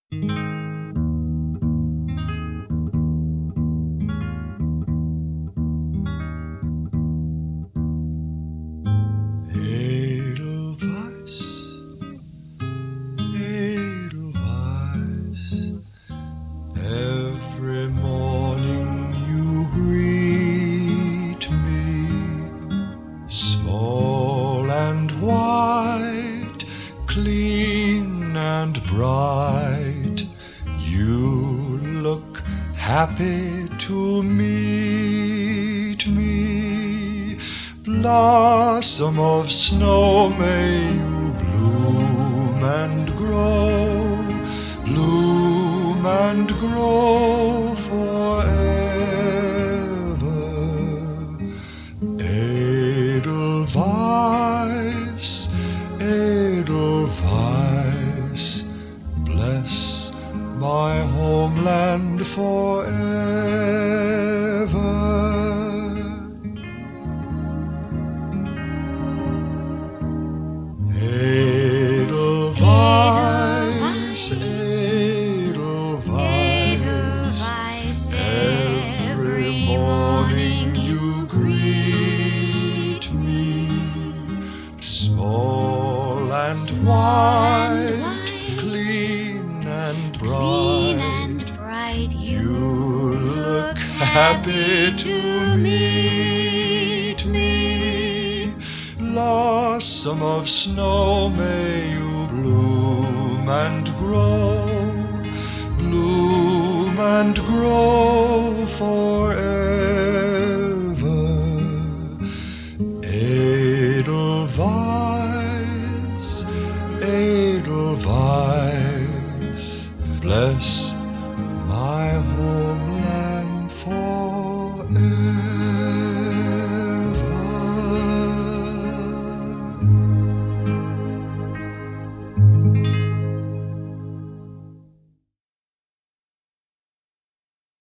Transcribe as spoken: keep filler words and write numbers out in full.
Edelweiss, Edelweiss, every morning you greet me, small and white, clean and bright, you look happy to meet me. Blossom of snow, may you bloom and grow, bloom and grow forever. Edelweiss, Edelweiss, bless my homeland forever. Edelweiss, Edelweiss, every morning you greet me, small and white, clean and bright, you look happy to meet me. Blossom of snow, may you bloom and grow, bloom and grow forever. Edelweiss, Edelweiss, bless